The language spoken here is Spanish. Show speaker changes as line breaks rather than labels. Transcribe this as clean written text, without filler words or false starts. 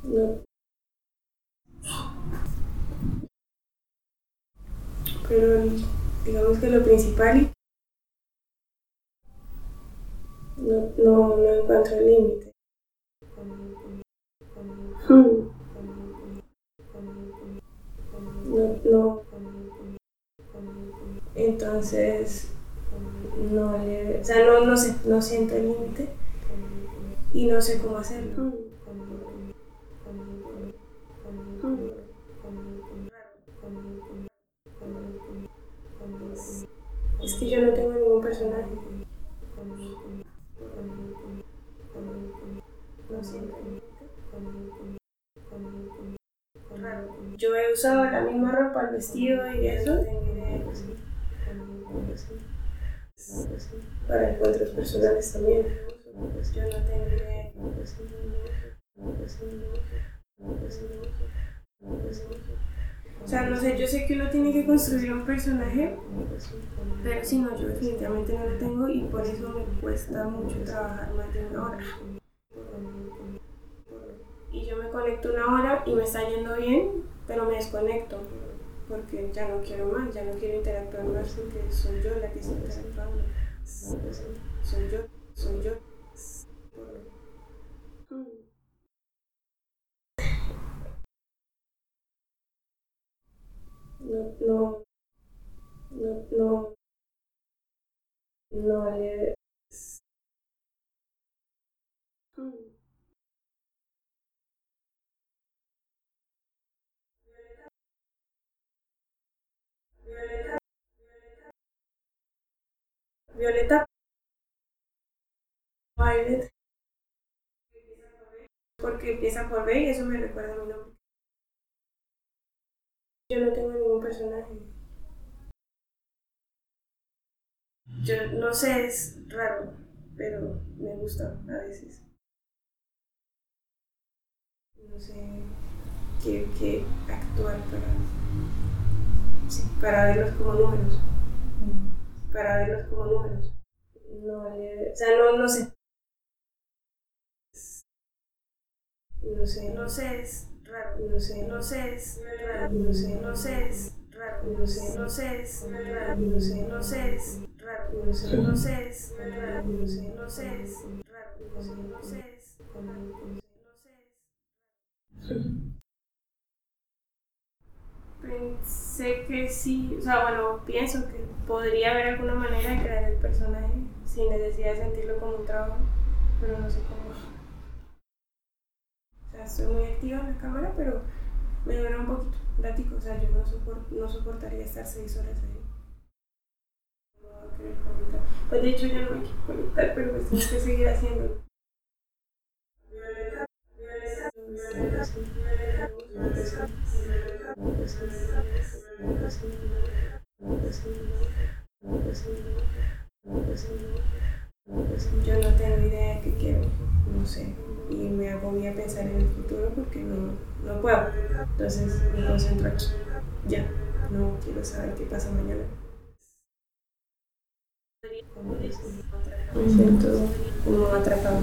No, pero digamos que lo principal, no encuentro límite. Hmm. No, entonces o sea, no sé, no siento el límite y no sé cómo hacerlo. Es que yo no tengo ningún personaje. No siento el límite. Yo he usado la misma ropa, el vestido y eso para encuentros personales también. Yo no tengo idea. O sea, no sé, yo sé que uno tiene que construir un personaje, pero si no, yo definitivamente no lo tengo y por eso me cuesta mucho trabajar más de una hora. Y yo me conecto una hora y me está yendo bien, pero me desconecto porque ya no quiero más, ya no quiero interactuar más porque soy yo la que está interactuando. Soy yo, soy yo. No, no, no, no, Violeta Violet, porque empieza por B y eso me recuerda a mi nombre. Yo no tengo ningún personaje. Yo no sé, es raro, pero me gusta a veces. No sé qué actuar para verlos como números. Para verlos como números. No, o sea, no sé. No sé, es raro. No sé, es raro. No sé, es raro. No sé, es raro. No sé, es raro. No sé, es raro. No sé, es raro. No sé, es Pensé que sí, o sea, bueno, pienso que podría haber alguna manera de crear el personaje sin necesidad de sentirlo como un trabajo, pero no sé cómo. O sea, estoy muy activa en la cámara, pero me dura un poquito, un ratico, o sea, yo no soportaría estar 6 horas ahí. No voy a querer conectar. Pues de hecho ya no me quiero conectar, pero pues tengo que seguir haciendo. Yo no tengo idea de qué quiero, no sé, y me agobia pensar en el futuro porque no puedo. Entonces me concentro aquí, ya, no quiero saber qué pasa mañana. Me siento como atrapado.